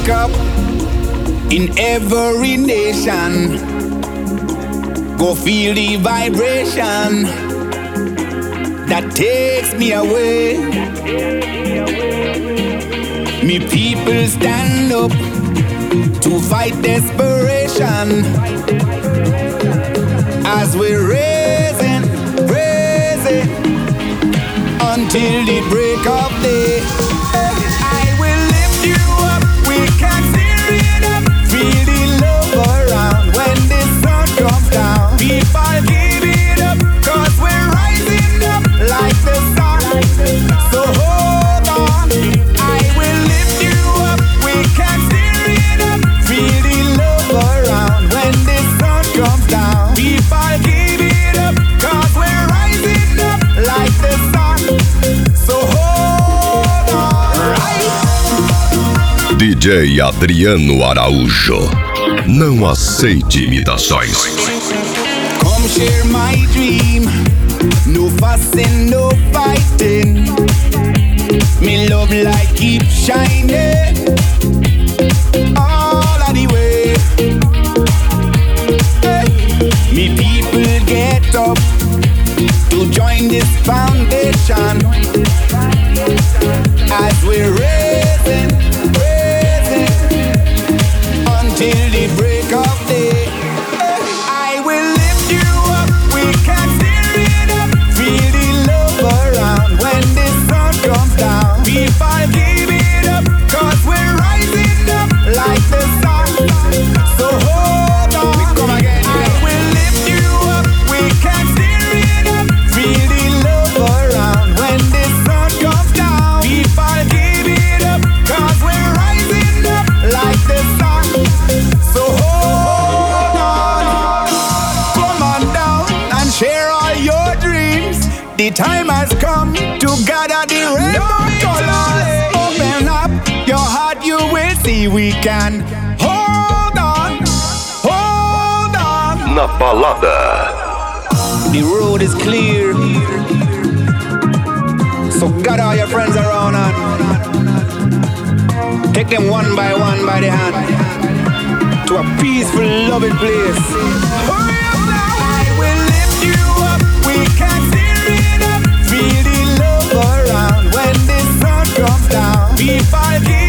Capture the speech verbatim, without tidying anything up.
break up in every nation. Go feel the vibration that takes me away. Me people stand up to fight desperation as we're raising, raising until the break of day. I will lift you up, we can steer it up, feel the love around when the sun comes down. People give it up, cause we're rising up like the sun. So hold on, I will lift you up, we can steer it up, feel the love around when the sun comes down. People give it up, cause we're rising up like the sun. So hold on, right? D J Adriano Araújo, não aceite imitações. Come share my dream, no fussing, no fighting. Me love light keep shining all of the way. Hey. Me people get up to join this foundation as we're raising, raising until the break of day. I will lift you up, we can steer it up, feel the love around when the sun comes down. People give it up, cause we're rising up like the sun. So hold on, we come again. I will lift you up, we can steer it up, feel the love around when the sun comes down. People give it up, cause we're rising up like the sun. So hold on, come on down and share all your dreams. The time has come to gather the rainbow colors. Open up your heart, you will see we can. Hold on, hold on. Na balada. The road is clear, so gather all your friends around and take them one by one by the hand to a peaceful, loving place. Hurry up now. I will lift you up, we can steer it up, feel the love around when the sun comes down. People give